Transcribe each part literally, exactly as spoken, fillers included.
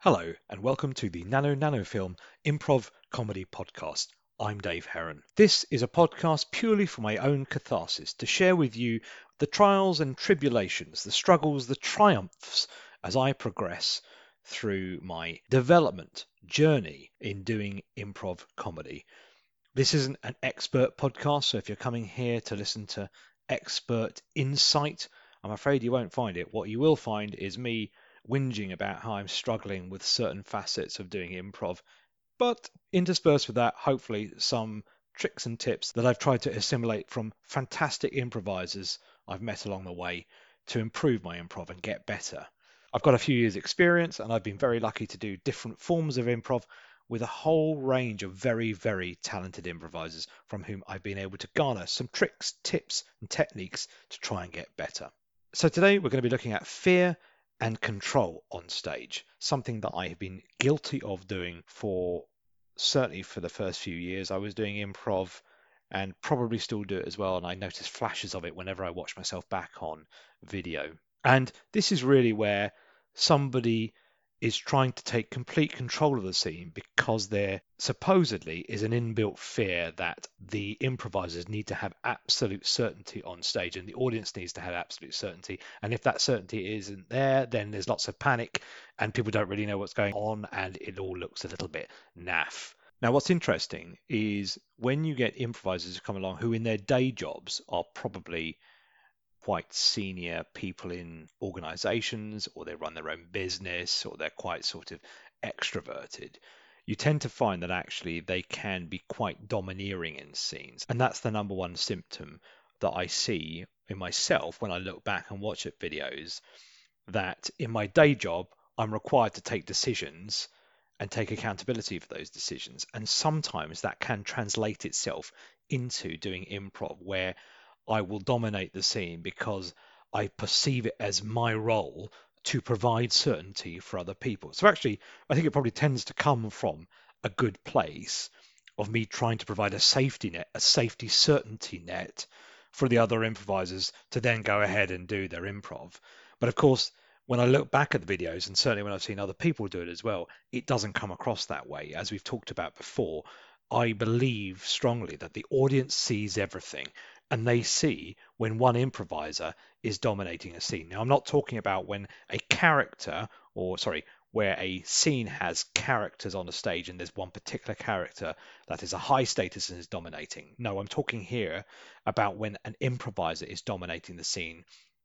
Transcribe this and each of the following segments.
Hello, and welcome to the Nano Nano Film Improv Comedy Podcast. I'm Dave Heron. This is a podcast purely for my own catharsis to share with you the trials and tribulations, the struggles, the triumphs as I progress through my development journey in doing improv comedy. This isn't an expert podcast, so if you're coming here to listen to expert insight, I'm afraid you won't find it. What you will find is me whinging about how I'm struggling with certain facets of doing improv, but interspersed with that, hopefully, some tricks and tips that I've tried to assimilate from fantastic improvisers I've met along the way to improve my improv and get better. I've got a few years' experience, and I've been very lucky to do different forms of improv with a whole range of very, very talented improvisers from whom I've been able to garner some tricks, tips, and techniques to try and get better. So today we're going to be looking at fear and control on stage, something that I have been guilty of doing for certainly for the first few years. I was doing improv and probably still do it as well, and I notice flashes of it whenever I watch myself back on video. And this is really where somebody is trying to take complete control of the scene because there supposedly is an inbuilt fear that the improvisers need to have absolute certainty on stage and the audience needs to have absolute certainty. And if that certainty isn't there, then there's lots of panic and people don't really know what's going on and it all looks a little bit naff. Now, what's interesting is when you get improvisers who come along who in their day jobs are probably quite senior people in organizations, or they run their own business, or they're quite sort of extroverted, you tend to find that actually they can be quite domineering in scenes. And that's the number one symptom that I see in myself when I look back and watch at videos, that in my day job, I'm required to take decisions and take accountability for those decisions. And sometimes that can translate itself into doing improv, where I will dominate the scene because I perceive it as my role to provide certainty for other people. So actually, I think it probably tends to come from a good place of me trying to provide a safety net, a safety certainty net for the other improvisers to then go ahead and do their improv. But of course, when I look back at the videos, and certainly when I've seen other people do it as well, it doesn't come across that way. As we've talked about before, I believe strongly that the audience sees everything and they see when one improviser is dominating a scene. Now, I'm not talking about when a character, or sorry, where a scene has characters on a stage and there's one particular character that is a high status and is dominating. No, I'm talking here about when an improviser is dominating the scene,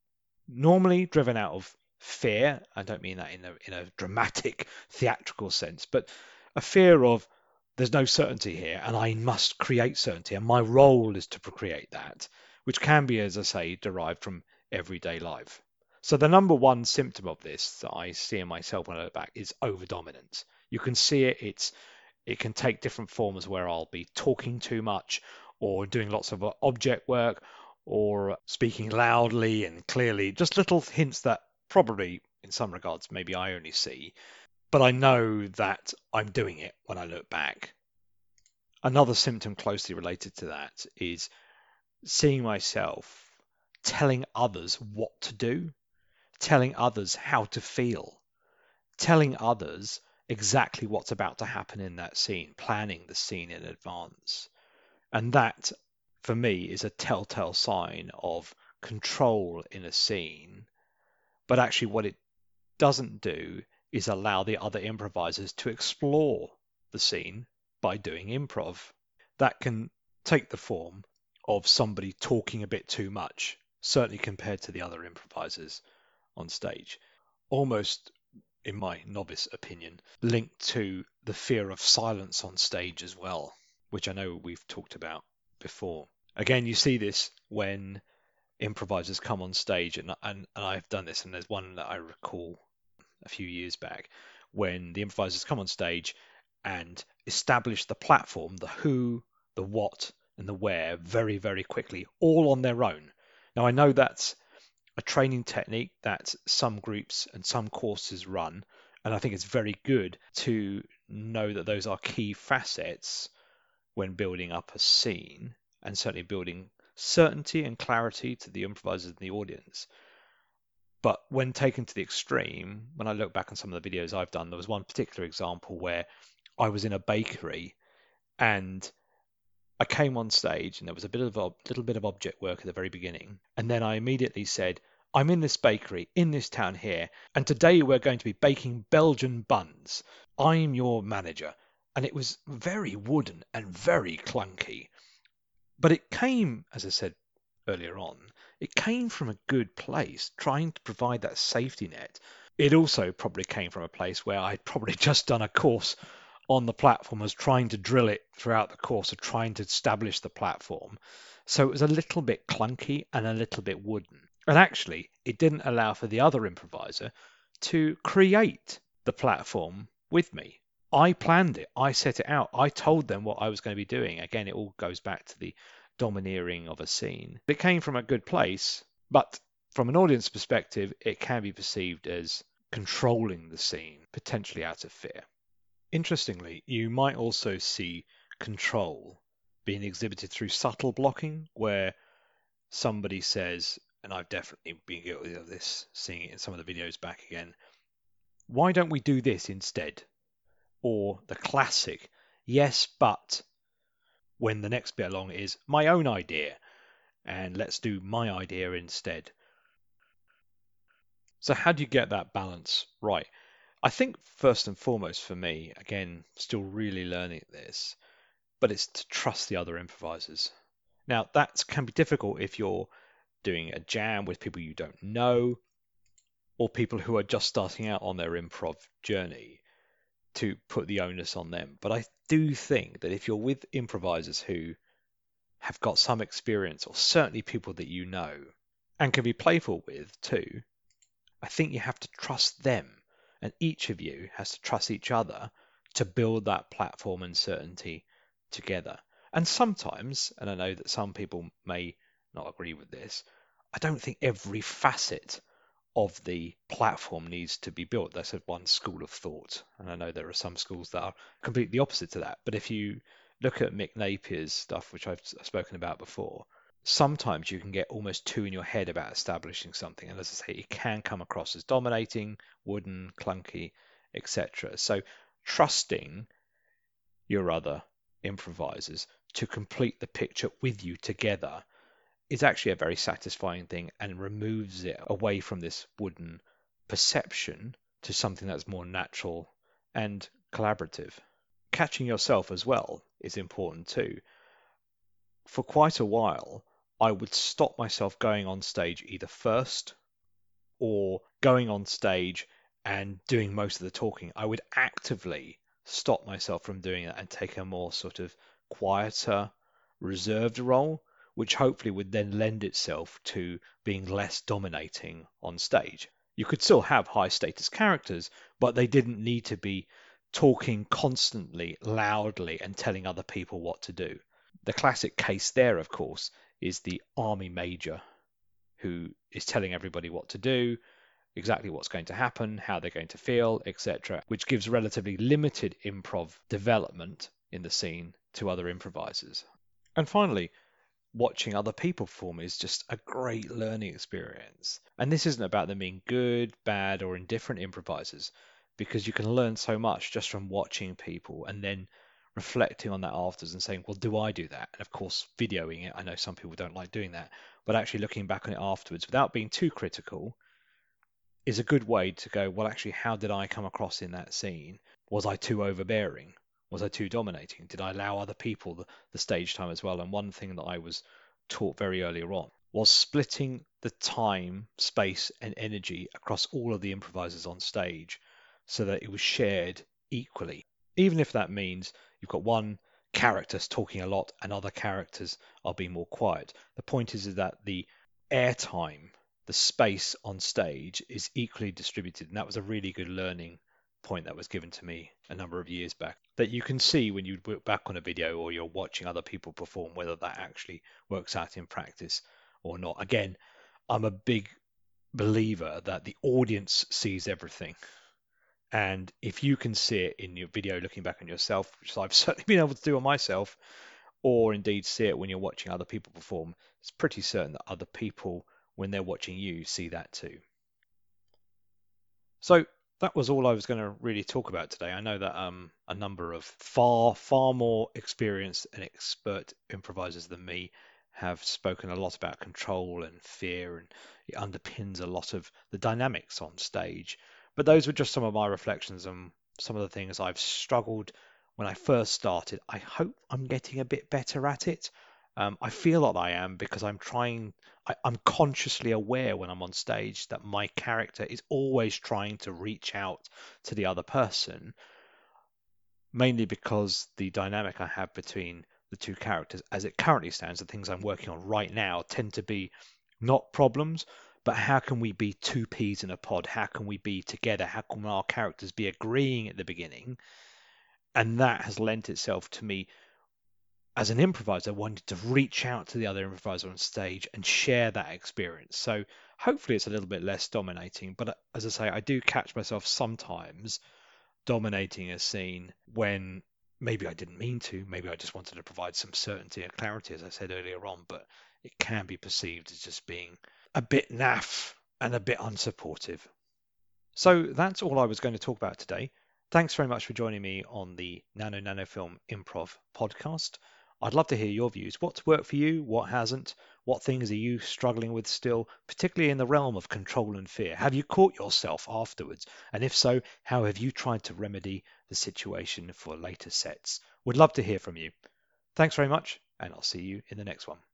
normally driven out of fear. I don't mean that in a in a dramatic theatrical sense, but a fear of there's no certainty here and I must create certainty and my role is to create that, which can be, as I say, derived from everyday life. So the number one symptom of this that I see in myself when I look back is overdominance. You can see it. It's it can take different forms where I'll be talking too much or doing lots of object work or speaking loudly and clearly, just little hints that probably in some regards maybe I only see, but I know that I'm doing it when I look back. Another symptom closely related to that is seeing myself telling others what to do, telling others how to feel, telling others exactly what's about to happen in that scene, planning the scene in advance. And that, for me, is a telltale sign of control in a scene. But actually, what it doesn't do is allow the other improvisers to explore the scene by doing improv. That can take the form of somebody talking a bit too much, certainly compared to the other improvisers on stage. Almost, in my novice opinion, linked to the fear of silence on stage as well, which I know we've talked about before. Again, you see this when improvisers come on stage, and, and, and I've done this, and there's one that I recall a few years back when the improvisers come on stage and establish the platform, the who, the what, and the where very, very quickly, all on their own. Now, I know that's a training technique that some groups and some courses run, and I think it's very good to know that those are key facets when building up a scene, and certainly building certainty and clarity to the improvisers and the audience. But when taken to the extreme, when I look back on some of the videos I've done, there was one particular example where I was in a bakery and I came on stage and there was a bit of a little bit of object work at the very beginning. And then I immediately said, I'm in this bakery in this town here, and today we're going to be baking Belgian buns. I'm your manager. And it was very wooden and very clunky. But it came, as I said earlier on, it came from a good place, trying to provide that safety net. It also probably came from a place where I'd probably just done a course on the platform, was trying to drill it throughout the course of trying to establish the platform. So it was a little bit clunky and a little bit wooden. And actually, it didn't allow for the other improviser to create the platform with me. I planned it. I set it out. I told them what I was going to be doing. Again, it all goes back to the domineering of a scene. It came from a good place, but from an audience perspective, it can be perceived as controlling the scene, potentially out of fear. Interestingly, you might also see control being exhibited through subtle blocking, where somebody says, and I've definitely been guilty of this, seeing it in some of the videos back again, why don't we do this instead? Or the classic, yes, but, when the next bit along is my own idea, and let's do my idea instead. So how do you get that balance right? I think first and foremost for me, again, still really learning this, but it's to trust the other improvisers. Now, that can be difficult if you're doing a jam with people you don't know, or people who are just starting out on their improv journey, to put the onus on them. But I do think that if you're with improvisers who have got some experience, or certainly people that you know, and can be playful with too, I think you have to trust them. And each of you has to trust each other to build that platform and certainty together. And sometimes, and I know that some people may not agree with this, I don't think every facet of the platform needs to be built. That's one school of thought. And I know there are some schools that are completely opposite to that. But if you look at Mick Napier's stuff, which I've spoken about before, sometimes you can get almost too in your head about establishing something. And as I say, it can come across as dominating, wooden, clunky, et cetera. So trusting your other improvisers to complete the picture with you together is actually a very satisfying thing, and removes it away from this wooden perception to something that's more natural and collaborative. Catching yourself as well is important too. For quite a while, I would stop myself going on stage either first or going on stage and doing most of the talking. I would actively stop myself from doing that and take a more sort of quieter, reserved role, which hopefully would then lend itself to being less dominating on stage. You could still have high status characters, but they didn't need to be talking constantly, loudly, and telling other people what to do. The classic case there, of course, is the army major who is telling everybody what to do, exactly what's going to happen, how they're going to feel, et cetera, which gives relatively limited improv development in the scene to other improvisers. And finally, watching other people perform is just a great learning experience. And this isn't about them being good, bad, or indifferent improvisers, because you can learn so much just from watching people and then reflecting on that afterwards and saying, well, do I do that? And of course, videoing it. I know some people don't like doing that, but actually looking back on it afterwards without being too critical is a good way to go, well, actually, how did I come across in that scene? Was I too overbearing? Was I too dominating? Did I allow other people the, the stage time as well? And one thing that I was taught very earlier on was splitting the time, space, and energy across all of the improvisers on stage so that it was shared equally. Even if that means you've got one character talking a lot and other characters are being more quiet. The point is, is that the airtime, the space on stage is equally distributed. And that was a really good learning point that was given to me a number of years back, that you can see when you look back on a video or you're watching other people perform, whether that actually works out in practice or not. Again, I'm a big believer that the audience sees everything. And if you can see it in your video looking back on yourself, which I've certainly been able to do on myself, or indeed see it when you're watching other people perform, it's pretty certain that other people, when they're watching you, see that too. So that was all I was going to really talk about today. I know that um, a number of far, far more experienced and expert improvisers than me have spoken a lot about control and fear, and it underpins a lot of the dynamics on stage. But those were just some of my reflections on some of the things I've struggled when I first started. I hope I'm getting a bit better at it. Um, I feel that I am because I'm trying I, I'm consciously aware when I'm on stage that my character is always trying to reach out to the other person, mainly because the dynamic I have between the two characters, as it currently stands, the things I'm working on right now tend to be not problems, but how can we be two peas in a pod? How can we be together? How can our characters be agreeing at the beginning? And that has lent itself to me as an improviser wanted to reach out to the other improviser on stage and share that experience. So hopefully it's a little bit less dominating, but uh, as I say, I do catch myself sometimes dominating a scene when maybe I didn't mean to, maybe I just wanted to provide some certainty and clarity, as I said earlier on, but it can be perceived as just being a bit naff and a bit unsupportive. So that's all I was going to talk about today. Thanks very much for joining me on the Nano Nano Film Improv podcast. I'd love to hear your views. What's worked for you? What hasn't? What things are you struggling with still, particularly in the realm of control and fear? Have you caught yourself afterwards? And if so, how have you tried to remedy the situation for later sets? Would love to hear from you. Thanks very much, and I'll see you in the next one.